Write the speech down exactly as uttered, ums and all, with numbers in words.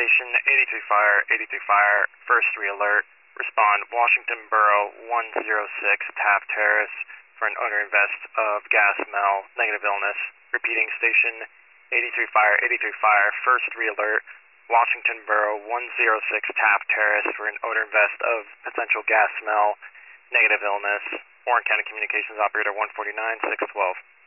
Station, eighty-three Fire, eighty-three Fire, first re-alert. Respond Washington Borough one oh six Taft Terrace for an odor invest of gas smell, negative illness. Repeating station, eighty-three Fire, eighty-three Fire, first re-alert. Washington Borough one oh six Taft Terrace for an odor invest of potential gas smell, negative illness. Warren County Communications Operator one forty-nine, six twelve.